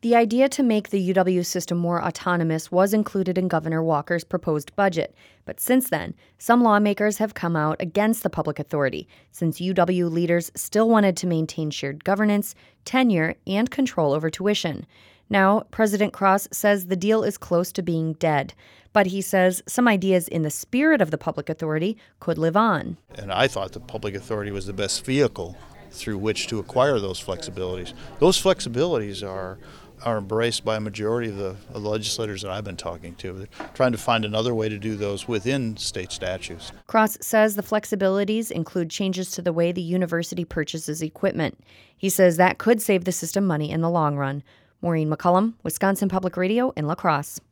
The idea to make the UW system more autonomous was included in Governor Walker's proposed budget. But since then, some lawmakers have come out against the public authority, since UW leaders still wanted to maintain shared governance, tenure, and control over tuition. Now, President Cross says the deal is close to being dead, but he says some ideas in the spirit of the public authority could live on. And I thought the public authority was the best vehicle through which to acquire those flexibilities. Those flexibilities are embraced by a majority of the legislators that I've been talking to. They're trying to find another way to do those within state statutes. Cross says the flexibilities include changes to the way the university purchases equipment. He says that could save the system money in the long run. Maureen McCullum, Wisconsin Public Radio in La Crosse.